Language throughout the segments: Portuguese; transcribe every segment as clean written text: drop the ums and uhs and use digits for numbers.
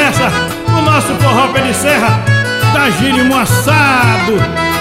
essa, o nosso forró pé de serra, da Gílimo assado.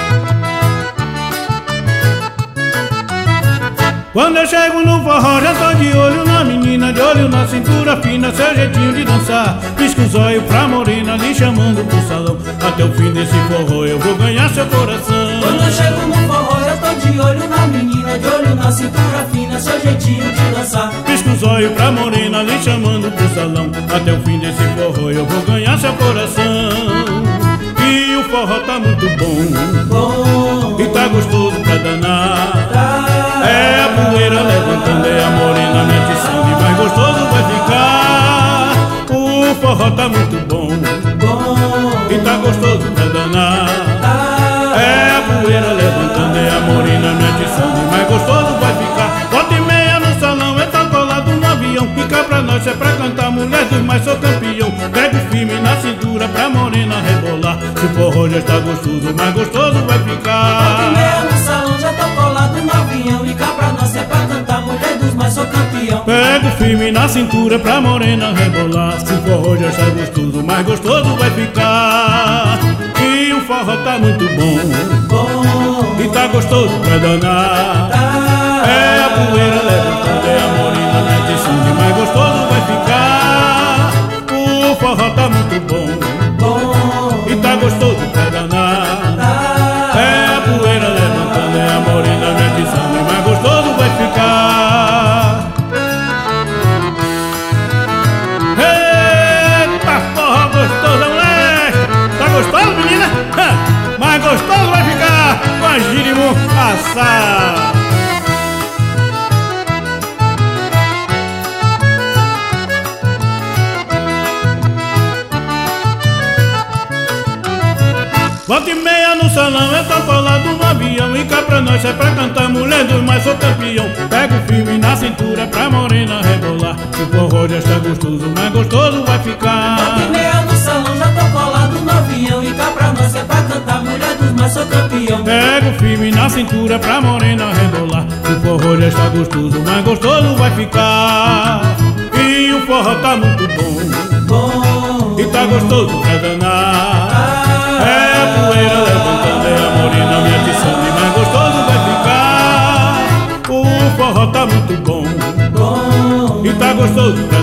Quando eu chego no forró já tô de olho na menina, de olho na cintura fina, seu jeitinho de dançar. Pisca os olhos pra morena, lhe chamando pro salão. Até o fim desse forró eu vou ganhar seu coração. Quando eu chego no forró eu tô de olho na menina, de olho na cintura fina, seu jeitinho de dançar. Pisca os olhos pra morena, lhe chamando pro salão. Até o fim desse forró eu vou ganhar seu coração. E o forró tá muito bom, e tá gostoso pra danar. É a poeira levantando, é a morena me atiçando, e mais gostoso vai ficar. O forró tá muito bom, e tá gostoso pra danar. É a poeira levantando, é a morena me atiçando, e mais gostoso vai ficar. Volta e meia no salão, é tá colado no avião. Fica pra nós, é pra cantar, mulher dos mais sou campeão. Pega firme na cintura pra morena rebolar. Se o forró já está gostoso, mais gostoso vai ficar. Volta e meia no salão, já tô colado no avião. E cá pra nós é pra cantar, mulher dos mais sou campeão. Pega firme na cintura pra morena rebolar. Se o forró já está gostoso, mais gostoso vai ficar. E o forró tá muito bom, e tá gostoso pra danar. É a poeira levantando, é a morena me atiçando, e mais gostoso vai ficar. O forró tá muito bom, e tá gostoso pra danar. É a poeira levantando, é a morena me atiçando, e mais gostoso vai ficar. Eita forró gostoso, moleque! Tá gostoso, menina? Mais gostoso vai ficar com a Gílimo assado. Volta e meia no salão, eu tô colado no avião. E cá pra nós é pra cantar, mulher dos mais sou campeão. Pega o firme na cintura pra morena rebolar. Se o forró já está gostoso, mais gostoso vai ficar. Volta e meia no salão, já tô colado no avião. E cá pra nós é pra cantar, mulher dos mais sou campeão. Pega o firme na cintura pra morena rebolar. Se o forró já está gostoso, mais gostoso vai ficar. E o forró tá muito bom, e tá gostoso pra danar. É a poeira levantando, é a morena me atiçando, e mais gostoso vai ficar. O forró tá muito bom, e tá gostoso